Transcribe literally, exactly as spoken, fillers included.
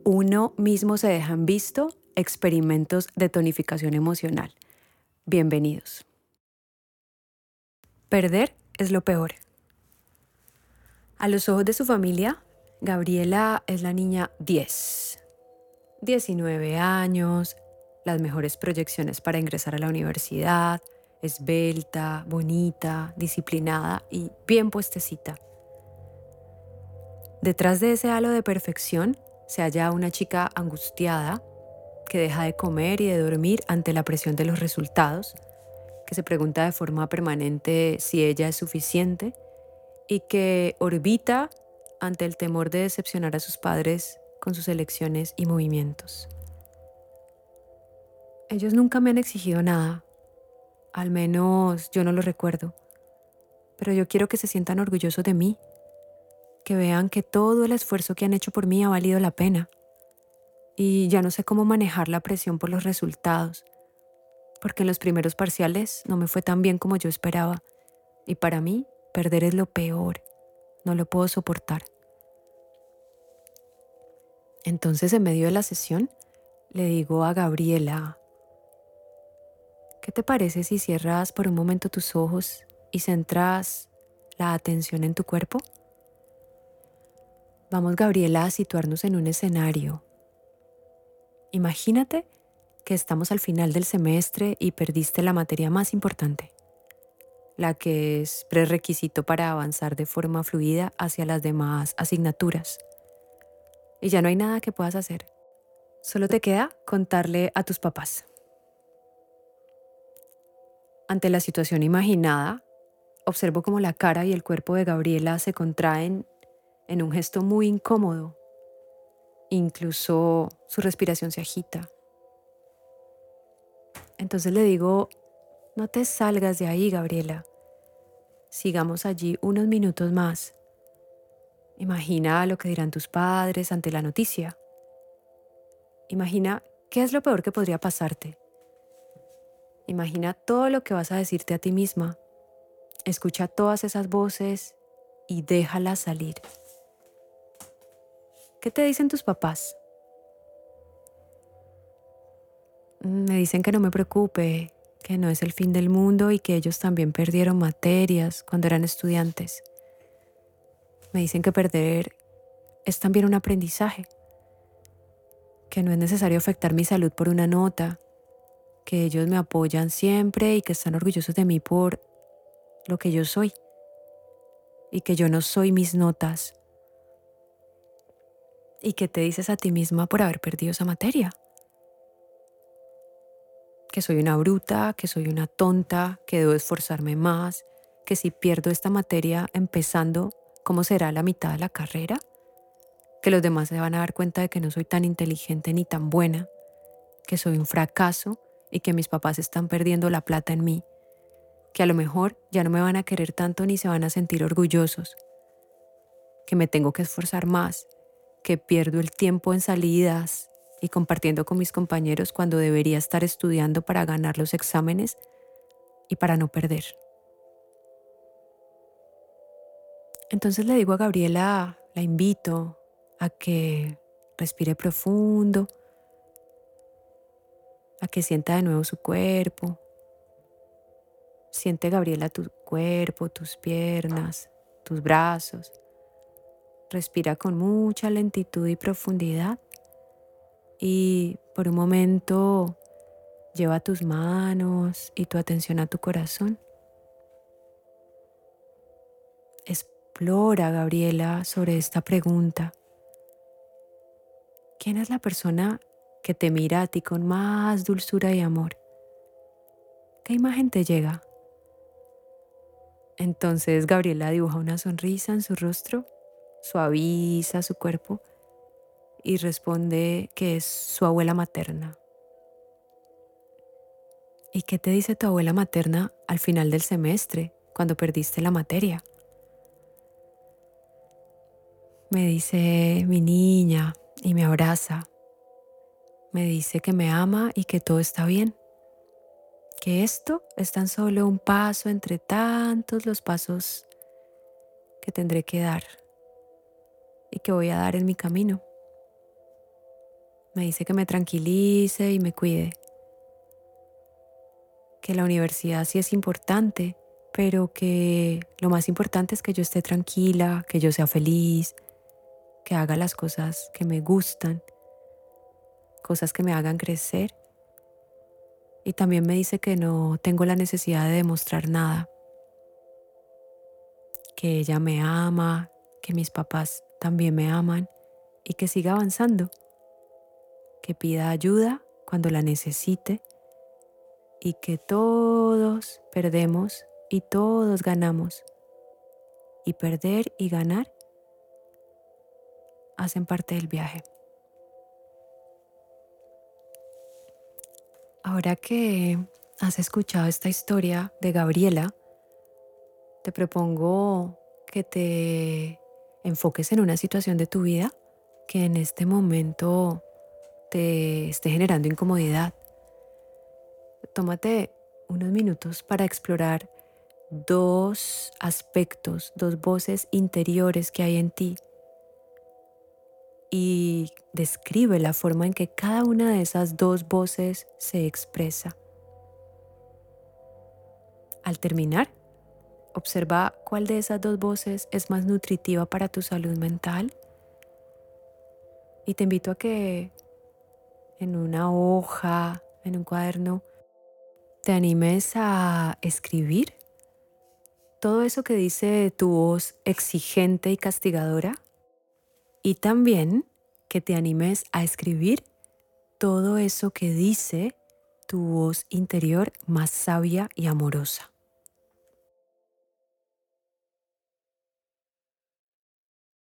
uno mismo se deja en visto, experimentos de tonificación emocional. Bienvenidos. Perder es lo peor. A los ojos de su familia, Gabriela es la niña diez. diecinueve años, las mejores proyecciones para ingresar a la universidad, esbelta, bonita, disciplinada y bien puestecita. Detrás de ese halo de perfección se halla una chica angustiada que deja de comer y de dormir ante la presión de los resultados, que se pregunta de forma permanente si ella es suficiente y que orbita ante el temor de decepcionar a sus padres con sus elecciones y movimientos. Ellos nunca me han exigido nada, al menos yo no lo recuerdo, pero yo quiero que se sientan orgullosos de mí, que vean que todo el esfuerzo que han hecho por mí ha valido la pena. Y ya no sé cómo manejar la presión por los resultados, porque en los primeros parciales no me fue tan bien como yo esperaba, y para mí perder es lo peor, no lo puedo soportar. Entonces, en medio de la sesión, le digo a Gabriela: ¿qué te parece si cierras por un momento tus ojos y centras la atención en tu cuerpo? Vamos, Gabriela, a situarnos en un escenario. Imagínate que estamos al final del semestre y perdiste la materia más importante, la que es prerequisito para avanzar de forma fluida hacia las demás asignaturas. Y ya no hay nada que puedas hacer. Solo te queda contarle a tus papás. Ante la situación imaginada, observo cómo la cara y el cuerpo de Gabriela se contraen en un gesto muy incómodo. Incluso su respiración se agita. Entonces le digo: no te salgas de ahí, Gabriela. Sigamos allí unos minutos más. Imagina lo que dirán tus padres ante la noticia. Imagina qué es lo peor que podría pasarte. Imagina todo lo que vas a decirte a ti misma. Escucha todas esas voces y déjalas salir. ¿Qué te dicen tus papás? Me dicen que no me preocupe, que no es el fin del mundo y que ellos también perdieron materias cuando eran estudiantes. Me dicen que perder es también un aprendizaje, que no es necesario afectar mi salud por una nota, que ellos me apoyan siempre y que están orgullosos de mí por lo que yo soy y que yo no soy mis notas. ¿Y qué te dices a ti misma por haber perdido esa materia? Que soy una bruta, que soy una tonta, que debo esforzarme más, que si pierdo esta materia empezando, ¿cómo será la mitad de la carrera? Que los demás se van a dar cuenta de que no soy tan inteligente ni tan buena, que soy un fracaso y que mis papás están perdiendo la plata en mí, que a lo mejor ya no me van a querer tanto ni se van a sentir orgullosos, que me tengo que esforzar más, que pierdo el tiempo en salidas y compartiendo con mis compañeros cuando debería estar estudiando para ganar los exámenes y para no perder. Entonces le digo a Gabriela, la invito a que respire profundo, a que sienta de nuevo su cuerpo. Siente, Gabriela, tu cuerpo, tus piernas, tus brazos. Respira con mucha lentitud y profundidad y por un momento lleva tus manos y tu atención a tu corazón. Explora, Gabriela, sobre esta pregunta. ¿Quién es la persona que te mira a ti con más dulzura y amor? ¿Qué imagen te llega? Entonces Gabriela dibuja una sonrisa en su rostro, suaviza su cuerpo y responde que es su abuela materna. ¿Y qué te dice tu abuela materna al final del semestre, cuando perdiste la materia? Me dice: mi niña, y me abraza. Me dice que me ama y que todo está bien. Que esto es tan solo un paso entre tantos los pasos que tendré que dar y que voy a dar en mi camino. Me dice que me tranquilice y me cuide, que la universidad sí es importante, pero que lo más importante es que yo esté tranquila, que yo sea feliz, que haga las cosas que me gustan, cosas que me hagan crecer. Y también me dice que no tengo la necesidad de demostrar nada, que ella me ama, que mis papás también me aman y que siga avanzando, que pida ayuda cuando la necesite y que todos perdemos y todos ganamos. Y perder y ganar hacen parte del viaje. Ahora que has escuchado esta historia de Gabriela, te propongo que te enfoques en una situación de tu vida que en este momento te esté generando incomodidad. Tómate unos minutos para explorar dos aspectos, dos voces interiores que hay en ti y describe la forma en que cada una de esas dos voces se expresa. Al terminar, observa cuál de esas dos voces es más nutritiva para tu salud mental y te invito a que en una hoja, en un cuaderno, te animes a escribir todo eso que dice tu voz exigente y castigadora y también que te animes a escribir todo eso que dice tu voz interior más sabia y amorosa.